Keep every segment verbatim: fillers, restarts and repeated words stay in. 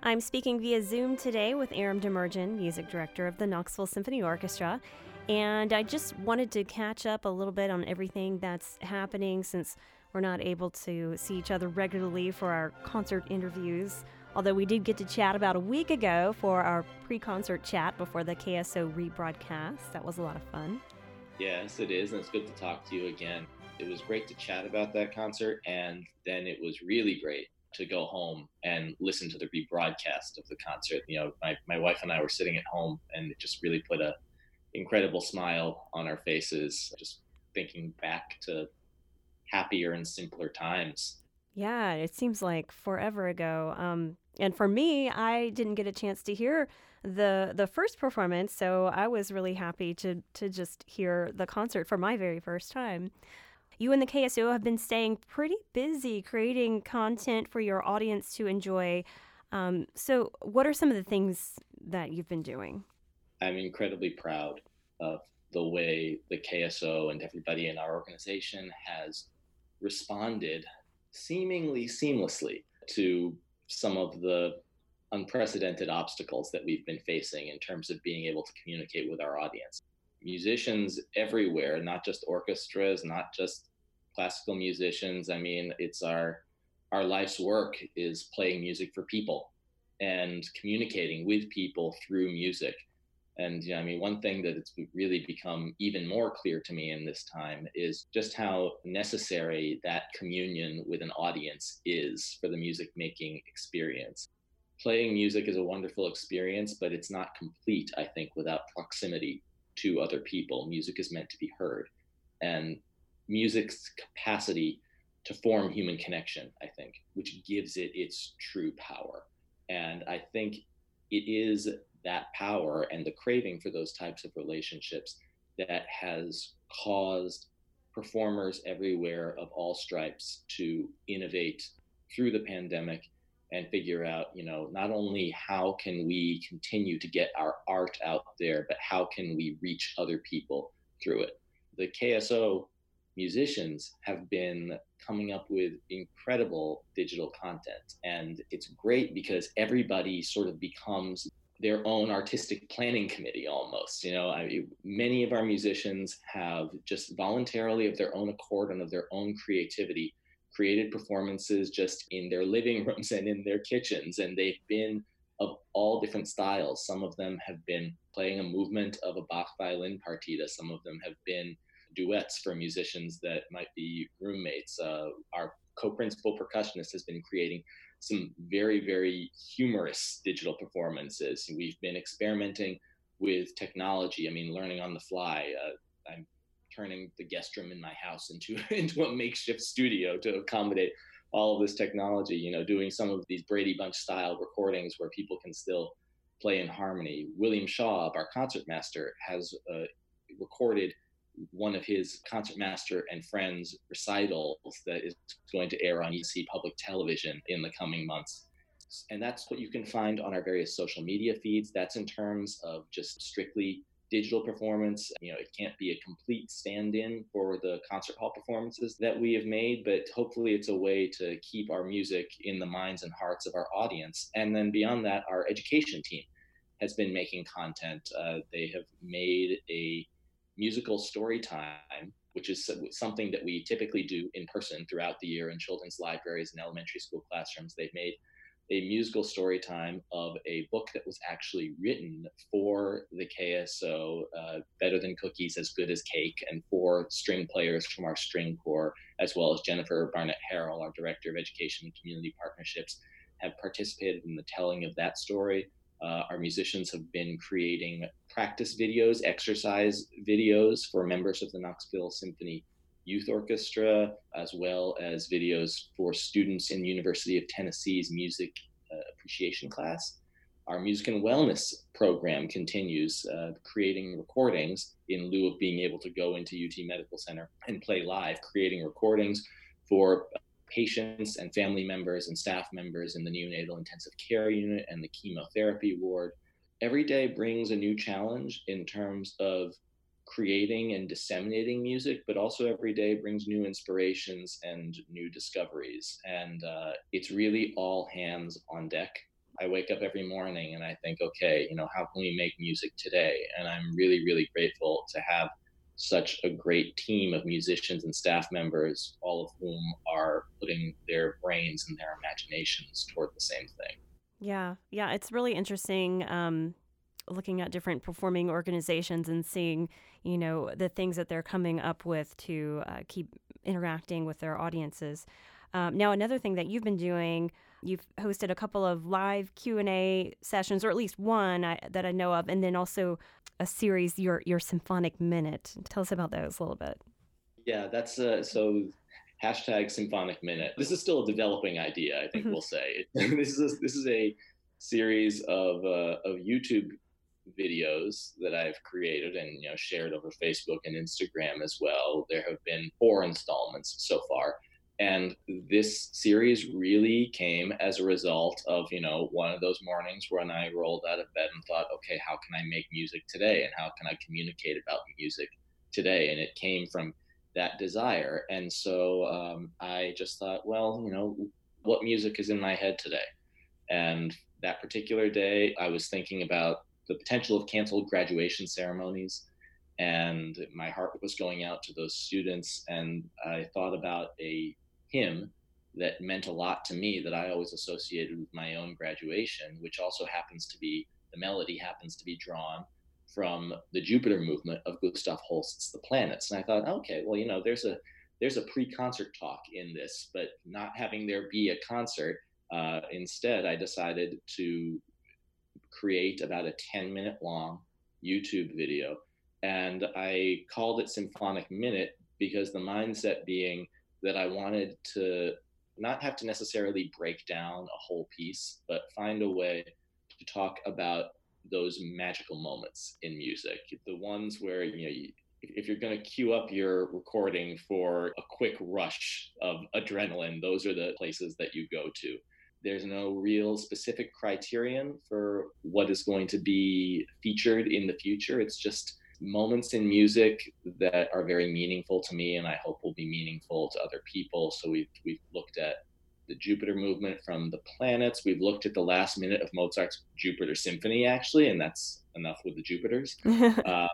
I'm speaking via Zoom today with Aram Demerjen, music director of the Knoxville Symphony Orchestra, and I just wanted to catch up a little bit on everything that's happening since we're not able to see each other regularly for our concert interviews, although we did get to chat about a week ago for our pre-concert chat before the K S O rebroadcast. That was a lot of fun. Yes, it is, and it's good to talk to you again. It was great to chat about that concert, and then it was really great to go home and listen to the rebroadcast of the concert. You know, my, my wife and I were sitting at home, and it just really put a incredible smile on our faces, just thinking back to happier and simpler times. Yeah, it seems like forever ago. Um, and for me, I didn't get a chance to hear the the first performance, so I was really happy to to just hear the concert for my very first time. You and the K S O have been staying pretty busy creating content for your audience to enjoy. Um, so, what are some of the things that you've been doing? I'm incredibly proud of the way the K S O and everybody in our organization has responded seemingly seamlessly to some of the unprecedented obstacles that we've been facing in terms of being able to communicate with our audience. Musicians everywhere, not just orchestras, not just classical musicians. I mean, it's our our life's work is playing music for people and communicating with people through music. And you know, I mean, one thing that it's really become even more clear to me in this time is just how necessary that communion with an audience is for the music making experience. Playing music is a wonderful experience, but it's not complete, I think, without proximity to other people. Music is meant to be heard. And music's capacity to form human connection, I think, which gives it its true power. And I think it is that power and the craving for those types of relationships that has caused performers everywhere of all stripes to innovate through the pandemic and figure out, you know, not only how can we continue to get our art out there, but how can we reach other people through it. The K S O musicians have been coming up with incredible digital content, and it's great because everybody sort of becomes their own artistic planning committee almost. You know, I, many of our musicians have just voluntarily of their own accord and of their own creativity created performances just in their living rooms and in their kitchens, and they've been of all different styles. Some of them have been playing a movement of a Bach violin partita. Some of them have been duets for musicians that might be roommates. Uh, our co-principal percussionist has been creating some very, very humorous digital performances. We've been experimenting with technology. I mean, learning on the fly. Uh, I'm turning the guest room in my house into into a makeshift studio to accommodate all of this technology. You know, doing some of these Brady Bunch style recordings where people can still play in harmony. William Shaw, our concertmaster, has uh, recorded one of his concertmaster and friends recitals that is going to air on U C public television in the coming months. And that's what you can find on our various social media feeds. That's in terms of just strictly digital performance. You know, it can't be a complete stand-in for the concert hall performances that we have made, but hopefully it's a way to keep our music in the minds and hearts of our audience. And then beyond that, our education team has been making content. Uh, they have made a musical story time, which is something that we typically do in person throughout the year in children's libraries and elementary school classrooms. They've made a musical story time of a book that was actually written for the K S O, uh, Better Than Cookies, As Good as Cake, and for string players from our string corps, as well as Jennifer Barnett Harrell, our Director of Education and Community Partnerships, have participated in the telling of that story. Uh, our musicians have been creating practice videos, exercise videos for members of the Knoxville Symphony Youth Orchestra, as well as videos for students in the University of Tennessee's music uh, appreciation class. Our music and wellness program continues, uh, creating recordings in lieu of being able to go into U T Medical Center and play live, creating recordings for patients and family members and staff members in the neonatal intensive care unit and the chemotherapy ward. Every day brings a new challenge in terms of creating and disseminating music, but also every day brings new inspirations and new discoveries. And uh, it's really all hands on deck I wake up every morning and I think, okay, you know, how can we make music today? And I'm really, really grateful to have such a great team of musicians and staff members, all of whom are putting their brains and their imaginations toward the same thing. Yeah, yeah, it's really interesting um, looking at different performing organizations and seeing, you know, the things that they're coming up with to uh, keep interacting with their audiences. Um, now, another thing that you've been doing, you've hosted a couple of live Q and A sessions, or at least one I, that I know of, and then also a series, your your Symphonic Minute. Tell us about those a little bit. Yeah, that's uh, so hashtag symphonic minute. This is still a developing idea, I think Hmm. we'll say. this is a, this is a series of uh, of YouTube videos that I've created and you know shared over Facebook and Instagram as well. There have been four installments so far. And this series really came as a result of, you know, one of those mornings when I rolled out of bed and thought, okay, how can I make music today? And how can I communicate about music today? And it came from that desire. And so um, I just thought, well, you know, what music is in my head today? And that particular day, I was thinking about the potential of canceled graduation ceremonies. And my heart was going out to those students. And I thought about a hymn that meant a lot to me that I always associated with my own graduation, which also happens to be the melody happens to be drawn from the Jupiter movement of Gustav Holst's The Planets. And I thought, okay, well, you know, there's a there's a pre-concert talk in this, but not having there be a concert, uh, instead, I decided to create about a ten minute long YouTube video. And I called it Symphonic Minute because the mindset being that I wanted to not have to necessarily break down a whole piece, but find a way to talk about those magical moments in music. The ones where, you know, you, if you're going to queue up your recording for a quick rush of adrenaline, those are the places that you go to. There's no real specific criterion for what is going to be featured in the future. It's just moments in music that are very meaningful to me and I hope will be meaningful to other people. So we've, we've looked at the Jupiter movement from the planets. We've looked at the last minute of Mozart's Jupiter Symphony, actually, and that's enough with the Jupiters. Uh,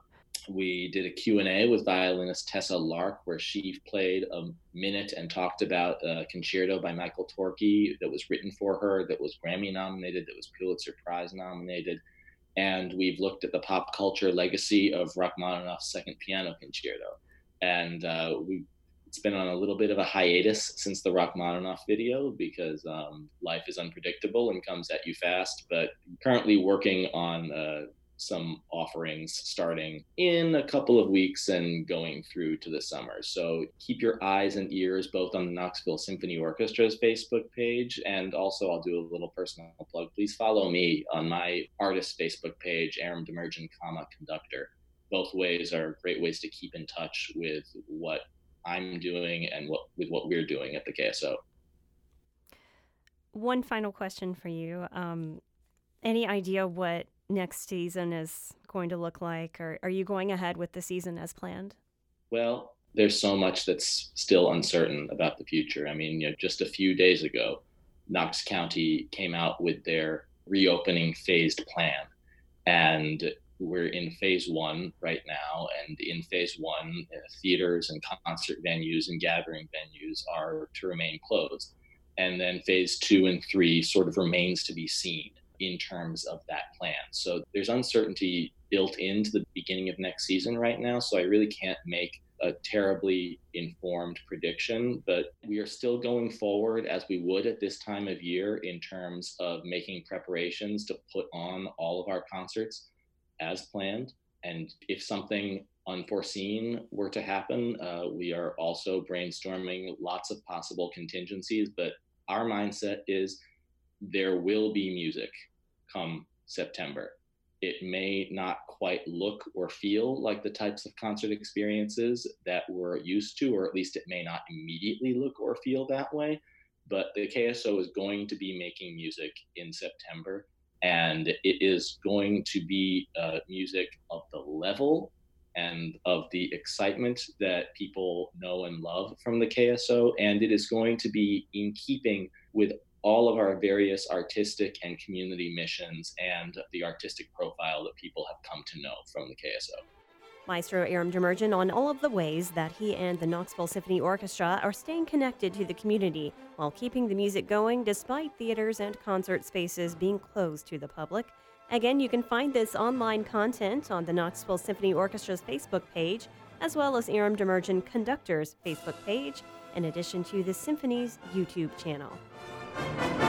we did a Q and A with violinist Tessa Lark, where she played a minute and talked about a concerto by Michael Torke that was written for her, that was Grammy nominated, that was Pulitzer Prize nominated. And we've looked at the pop culture legacy of Rachmaninoff's Second Piano Concerto. And uh, we it's been on a little bit of a hiatus since the Rachmaninoff video because um, life is unpredictable and comes at you fast. But currently working on uh, some offerings starting in a couple of weeks and going through to the summer. So keep your eyes and ears both on the Knoxville Symphony Orchestra's Facebook page, and also I'll do a little personal plug. Please follow me on my artist Facebook page, Aram Demerjen, comma, conductor. Both ways are great ways to keep in touch with what I'm doing and what with what we're doing at the K S O. One final question for you. Um, any idea what next season is going to look like? Or are you going ahead with the season as planned? Well, there's so much that's still uncertain about the future. I mean, you know, just a few days ago, Knox County came out with their reopening phased plan. And we're in phase one right now. And in phase one, uh, theaters and concert venues and gathering venues are to remain closed. And then phase two and three sort of remains to be seen in terms of that plan. So there's uncertainty built into the beginning of next season right now. So I really can't make a terribly informed prediction, but we are still going forward as we would at this time of year in terms of making preparations to put on all of our concerts as planned. And if something unforeseen were to happen, uh, we are also brainstorming lots of possible contingencies, but our mindset is there will be music come September. It may not quite look or feel like the types of concert experiences that we're used to, or at least it may not immediately look or feel that way. But the K S O is going to be making music in September, and it is going to be uh, music of the level and of the excitement that people know and love from the K S O, and it is going to be in keeping with all of our various artistic and community missions and the artistic profile that people have come to know from the K S O. Maestro Aram Demerjen on all of the ways that he and the Knoxville Symphony Orchestra are staying connected to the community while keeping the music going despite theaters and concert spaces being closed to the public. Again, you can find this online content on the Knoxville Symphony Orchestra's Facebook page, as well as Aram Demerjen Conductor's Facebook page, in addition to the Symphony's YouTube channel.